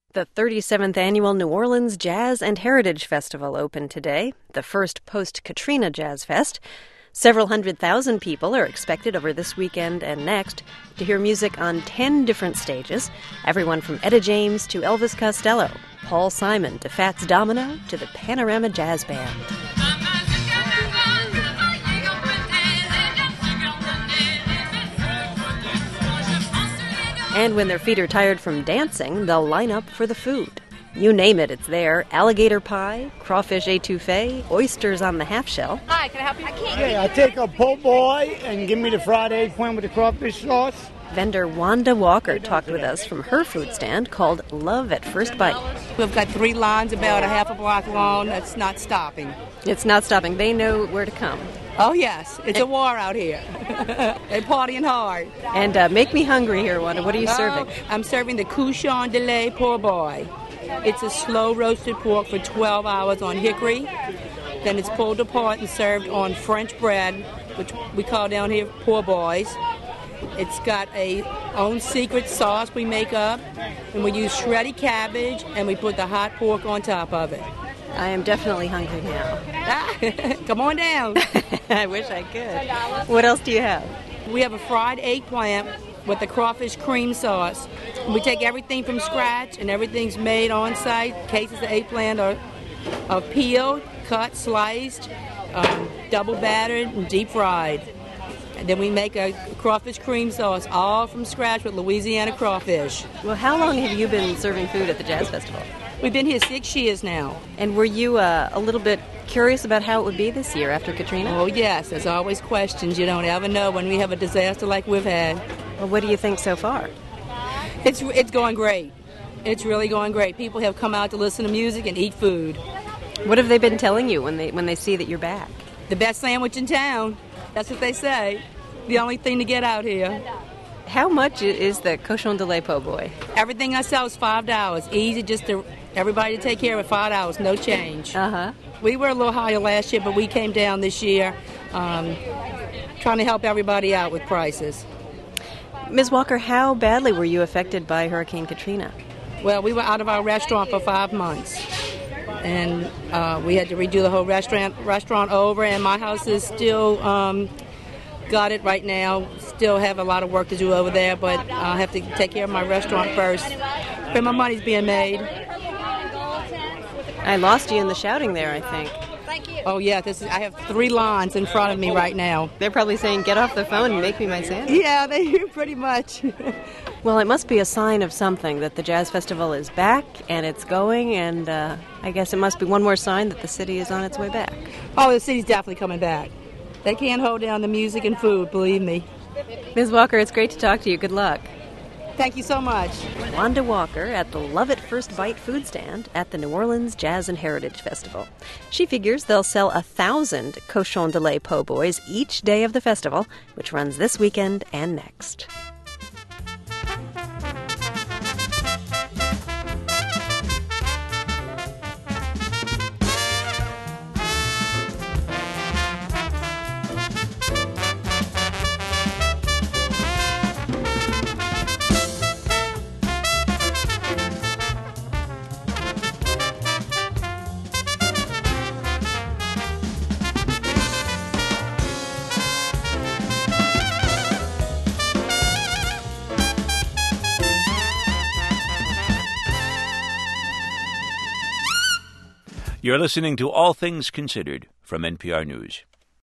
The 37th Annual New Orleans Jazz and Heritage Festival opened today, the first post-Katrina Jazz Fest. Several 100,000 people are expected over this weekend and next to hear music on 10 different stages, everyone from Etta James to Elvis Costello, Paul Simon to Fats Domino to the Panorama Jazz Band. And when their feet are tired from dancing, they'll line up for the food. You name it, it's there. Alligator pie, crawfish étouffée, oysters on the half shell. Hi, can I help you? I take a po' boy and give me the fried eggplant with the crawfish sauce. Vendor Wanda Walker talked with us from her food stand called Love at First Bite. We've got 3 lines about a half a block long that's not stopping. It's not stopping. They know where to come. Oh, yes. It's a war out here. They're partying hard. And make me hungry here, Wanda. What are you serving? I'm serving the Cochon de lait po' boy. It's a slow roasted pork for 12 hours on hickory. Then it's pulled apart and served on French bread, which we call down here po' boys. It's got a own secret sauce we make up, and we use shredded cabbage, and we put the hot pork on top of it. I am definitely hungry now. Come on down. I wish I could. What else do you have? We have a fried eggplant with the crawfish cream sauce. We take everything from scratch, and everything's made on site. Cases of eggplant are peeled, cut, sliced, double battered, and deep fried. And then we make a crawfish cream sauce all from scratch with Louisiana crawfish. Well, how long have you been serving food at the Jazz Festival? We've been here 6 years now. And were you a little bit curious about how it would be this year after Katrina? Oh, yes. There's always questions. You don't ever know when we have a disaster like we've had. Well, what do you think so far? It's going great. It's really going great. People have come out to listen to music and eat food. What have they been telling you when they see that you're back? The best sandwich in town. That's what they say. The only thing to get out here. How much is the Cochon de lait po' boy? Everything I sell is $5. Easy just to everybody to take care of it, $5, no change. Uh-huh. We were a little higher last year, but we came down this year trying to help everybody out with prices. Ms. Walker, how badly were you affected by Hurricane Katrina? Well, we were out of our restaurant for 5 months. And we had to redo the whole restaurant over, and my house is still got it right now. Still have a lot of work to do over there, but I have to take care of my restaurant first. But my money's being made. I lost you in the shouting there, I think. Oh, yeah, I have 3 lines in front of me right now. They're probably saying, get off the phone and make me my sandwich. Yeah, they pretty much. Well, it must be a sign of something that the Jazz Festival is back and it's going, and I guess it must be one more sign that the city is on its way back. Oh, the city's definitely coming back. They can't hold down the music and food, believe me. Ms. Walker, it's great to talk to you. Good luck. Thank you so much. Wanda Walker at the Love at First Bite food stand at the New Orleans Jazz and Heritage Festival. She figures they'll sell 1,000 Cochon de lait po' boys each day of the festival, which runs this weekend and next. You're listening to All Things Considered from NPR News.